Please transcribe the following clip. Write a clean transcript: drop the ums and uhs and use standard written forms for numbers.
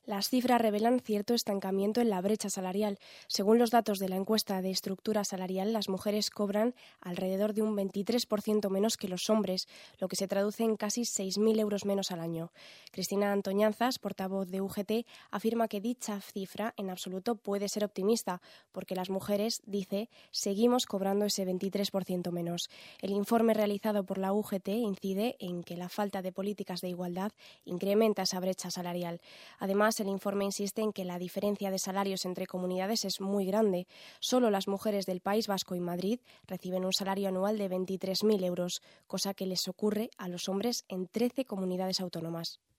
Las cifras revelan cierto estancamiento en la brecha salarial. Según los datos de la encuesta de estructura salarial, las mujeres cobran alrededor de un 23% menos que los hombres, lo que se traduce en casi 6.000 euros menos al año. Cristina Antoñanzas, portavoz de UGT, afirma que dicha cifra en absoluto puede ser optimista, porque las mujeres, dice, seguimos cobrando ese 23% menos. El informe realizado por la UGT incide en que la falta de políticas de igualdad incrementa esa brecha salarial. Además, el informe insiste en que la diferencia de salarios entre comunidades es muy grande. Solo las mujeres del País Vasco y Madrid reciben un salario anual de 23.000 euros, cosa que les ocurre a los hombres en 13 comunidades autónomas.